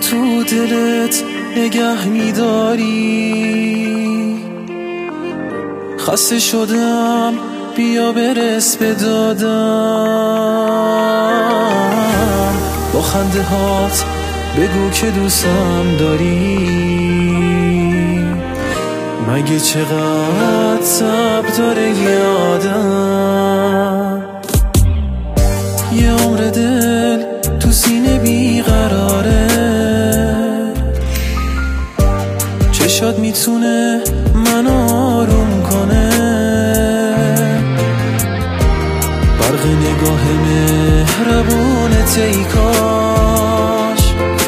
تو دلت نگه میداری. خسته شدم بیا برس به دادم. با خنده هات بگو که دوستم داری. مگه چقدر صبر داره یادم. یه عمر دل تو سینه بیقراره. چشات میتونه منو آروم کنه. برق نگاه مهربونت ای کاش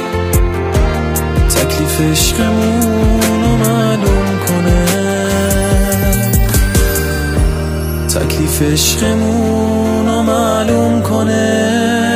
تکلیف عشقمونو معلوم کنه. تکلیف عشقمونو معلوم کنه.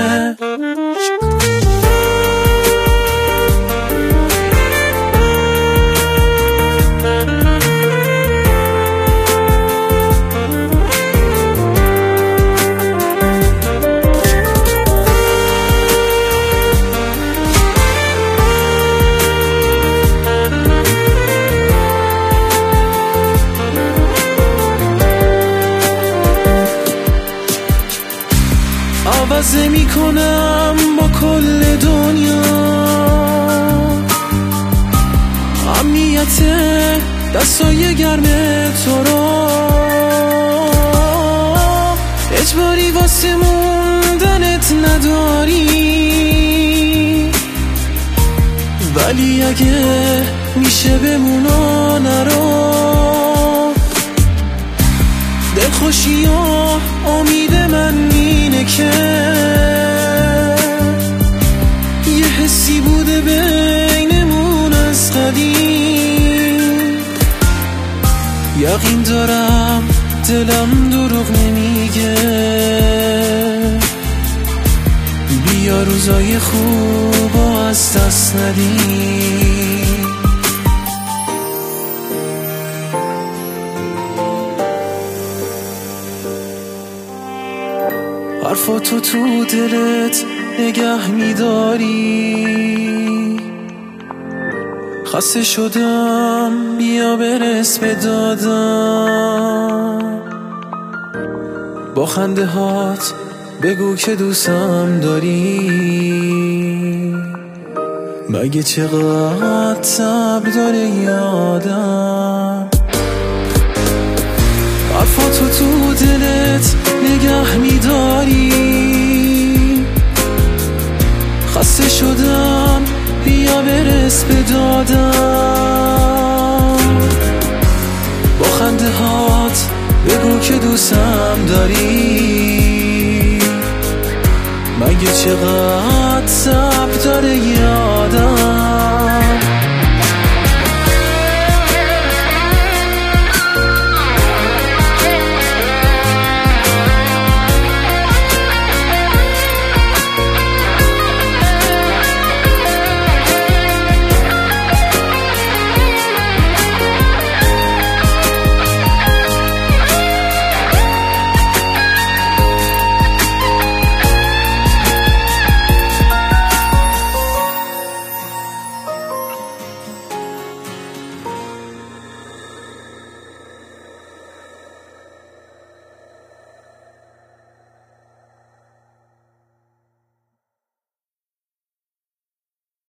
عوض میکنم با کل دنیا. امنیت دستای گرم تو را اجباری واسه موندنت نداری. ولی اگه میشه بمونا نرو. دلخوشی و امید من اینه که یه حسی بوده بینمون از قدیم. یقین دارم دلم دروغ نمیگه. بیا روزای خوب از دست ندیم. حرفاتو تو دلت نگه میداری. خسته شدم بیا برس به دادم. با خنده هات بگو که دوستم داری. مگه چقدر صبر داره یادم. حرفاتو تو دلت نگه میداری. خسته شدم بیا برس به دادم. با خنده هات بگو که دوستم داری. مگه چقدر صبر داره